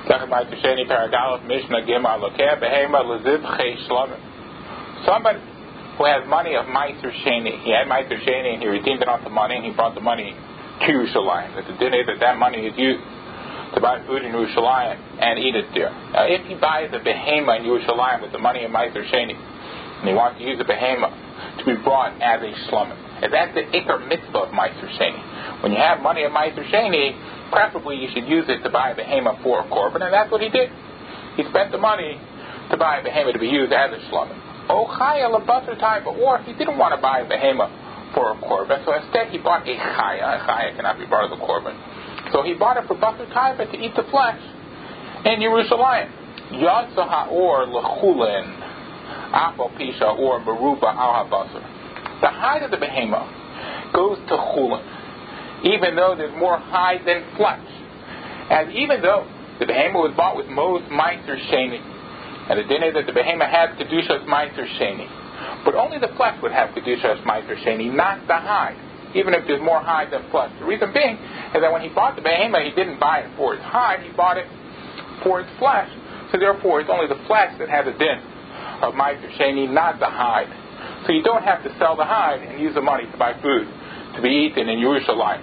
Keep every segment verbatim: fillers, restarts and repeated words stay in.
Somebody who has money of Meiser Sheni, he had Meiser Sheni and he redeemed it onto money and he brought the money to Yerushalayim. That the dinner that that money is used to buy food in Yerushalayim and eat it there. Now, if he buys a behema in Yerushalayim with the money of Meiser Sheni, and he wants to use the behema to be brought as a shlomen, and that's the ikar mitzvah of Meiser Sheni. When you have money of Meiser Sheni, preferably you should use it to buy a behema for a korban, and that's what he did. He spent the money to buy a behema to be used as a shlomen. O chaya lebasar taiva, or if he didn't want to buy a behema for a korban, so instead he bought a chaya. A chaya cannot be part of the korban. So he bought it for basar taiva to eat the flesh in Yerushalayim. Yatsa ha'or lechulin afal pisha or meruba al habasar. The hide of the behema goes to chulin, even though there's more hide than flesh. And even though the behema was bought with most meiser sheni, and the dinner that the behema had kedushas meiser sheni, but only the flesh would have kedushas meiser sheni, not the hide, even if there's more hide than flesh. The reason being is that when he bought the behema, he didn't buy it for its hide, he bought it for its flesh. So therefore, it's only the flesh that has a din of meiser sheni, not the hide. So you don't have to sell the hide and use the money to buy food to be eaten in Yerushalayim.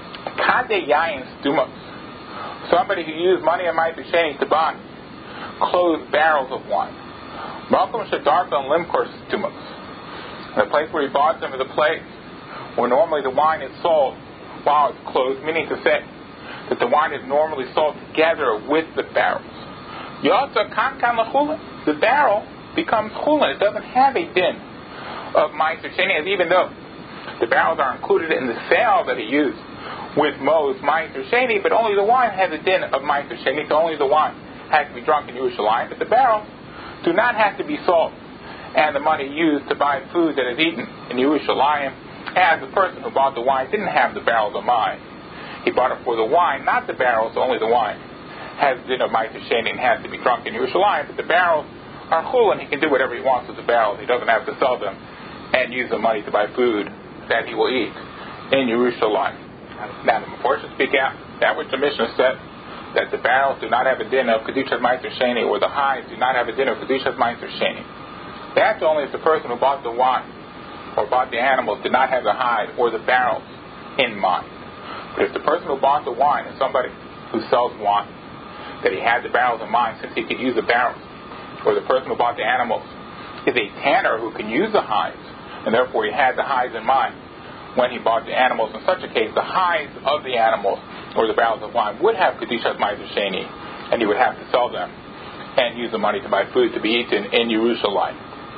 Kade yayin stumos. Somebody who used money of meiser sheni to buy closed barrels of wine. Malcolm Shadarka and Limkor stumos. The place where he bought them is a place where normally the wine is sold while it's closed, meaning to say that the wine is normally sold together with the barrels. Yotza kan kan lechulin. The barrel becomes chulin. It doesn't have a din of meiser sheni, as even though the barrels are included in the sale that he used with Mo's meiser sheni, but only the wine has a din of meiser sheni, so only the wine has to be drunk in Yerushalayim, but the barrels do not have to be sold, and the money used to buy food that is eaten in Yerushalayim, as the person who bought the wine didn't have the barrels of wine. He bought it for the wine, not the barrels, only the wine has din of meiser sheni and has to be drunk in Yerushalayim, but the barrels are chul, and he can do whatever he wants with the barrels. He doesn't have to sell them and use the money to buy food that he will eat in Yerushalayim. Now the Mephoshim speak out that which the Mishnah said, that the barrels do not have a din of kedushas meiser sheni, or the hides do not have a din of kedushas meiser sheni. That's only if the person who bought the wine or bought the animals did not have the hide or the barrels in mind. But if the person who bought the wine is somebody who sells wine, that he had the barrels in mind since he could use the barrels, or the person who bought the animals is a tanner who can use the hides, and therefore he had the hides in mind when he bought the animals. In such a case, the hides of the animals or the barrels of wine would have kedushas meiser sheni, and he would have to sell them and use the money to buy food to be eaten in Yerushalayim.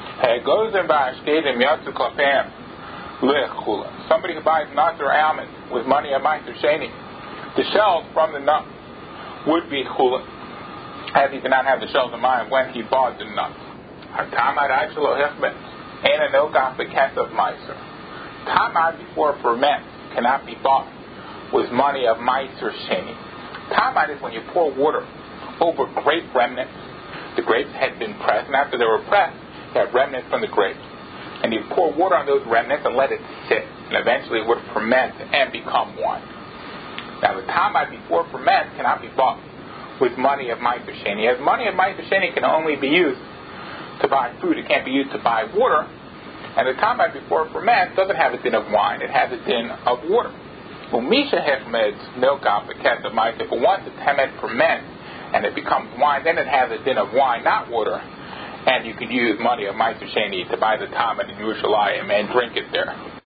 Somebody who buys nuts or almonds with money of meiser sheni, the shells from the nut would be chulin, as he did not have the shells in mind when he bought the nuts. Tamar before ferment cannot be bought with money of meiser sheni. Tamar is when you pour water over grape remnants. The grapes had been pressed, and after they were pressed, you have remnants from the grapes. And you pour water on those remnants and let it sit, and eventually it would ferment and become wine. Now the tamar before ferment cannot be bought with money of meiser sheni, as money of meiser sheni can only be used to buy food. It can't be used to buy water. And the tamar before ferment doesn't have a din of wine, it has a din of water. Umisha hechmed's milk off the ket of meiser, but once the temet ferments and it becomes wine, then it has a din of wine, not water, and you can use money of meiser sheni to buy the tamar in Yerushalayim and drink it there.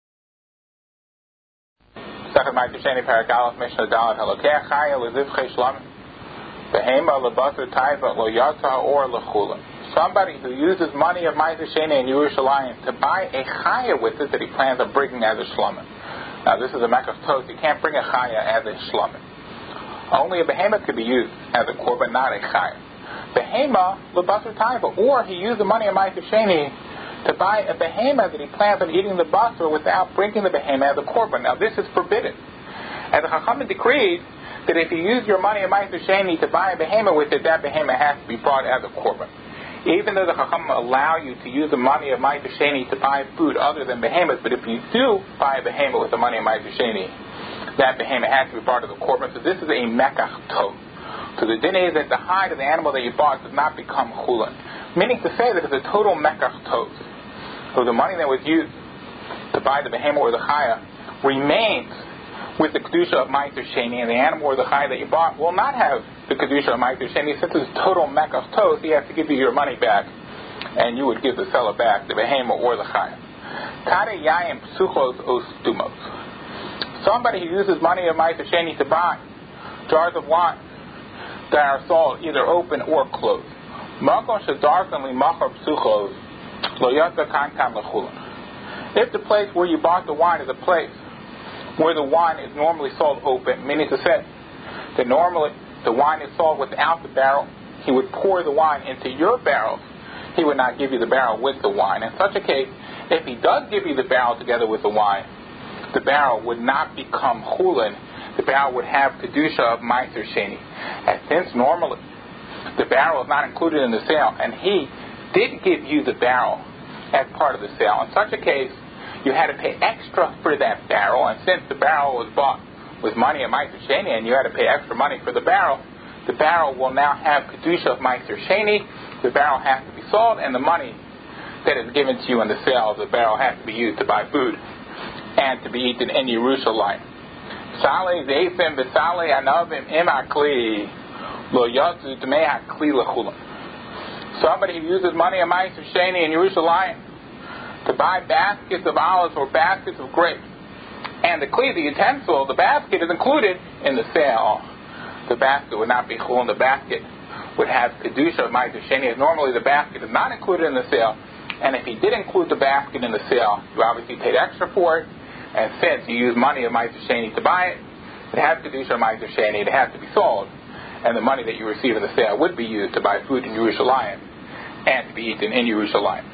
Second meiser sheni paragalach mishnah dalet halokeh chaya lezivchei shlamim behema lebasar taiva lo yatsa or lechula. Somebody who uses money of meiser sheni in Yerushalayim to buy a chaya with it that he plans on bringing as a shlamim. Now this is a mekach tos. You can't bring a chaya as a shlamim. Only a behema could be used as a korban, not a chaya. Behema lebasar taiva, or he used the money of meiser sheni to buy a behema that he plans on eating the basar without bringing the behema as a korban. Now this is forbidden. As the Chachamim decreed that if you use your money of meiser sheni to buy a behema with it, that behema has to be brought as a korban. Even though the Chachamim allow you to use the money of meiser sheni to buy food other than behemoths, but if you do buy a behema with the money of meiser sheni, that behema has to be part of the korban. So this is a mekach tov. To So the din is that the hide of the animal that you bought does not become chulin. Meaning to say that it's a total mekach tos. So the money that was used to buy the behemoth or the chaya remains with the kedusha of ma'aser sheni, and the animal or the chaya that you bought will not have the kedusha of ma'aser sheni. Since it's total mekach tos, he has to give you your money back, and you would give the seller back the behemoth or the chaya. Tade yayim psuchos ostumos. Somebody who uses money of ma'aser sheni to buy jars of wine that are sold either open or closed. If the place where you bought the wine is a place where the wine is normally sold open, meaning to say that normally the wine is sold without the barrel, he would pour the wine into your barrel. He would not give you the barrel with the wine. In such a case, if he does give you the barrel together with the wine, the barrel would not become chulin. The barrel would have kedusha of ma'aser sheni. And since normally the barrel is not included in the sale, and he did give you the barrel as part of the sale, in such a case, you had to pay extra for that barrel, and since the barrel was bought with money of ma'aser sheni, and you had to pay extra money for the barrel, the barrel will now have kedusha of ma'aser sheni. The barrel has to be sold, and the money that is given to you in the sale of the barrel has to be used to buy food and to be eaten in Yerushalayim. Somebody who uses money of ma'aser sheni in Yerushalayim to buy baskets of olives or baskets of grapes, and the kli, the utensil, the basket is included in the sale, the basket would not be chulin. The basket would have kedusha of ma'aser sheni, as normally the basket is not included in the sale. And if he did include the basket in the sale, you obviously paid extra for it. And since you use money of ma'aser sheni to buy it, it has kedusha of ma'aser sheni. It has to be sold, and the money that you receive in the sale would be used to buy food in Yerushalayim and to be eaten in Yerushalayim.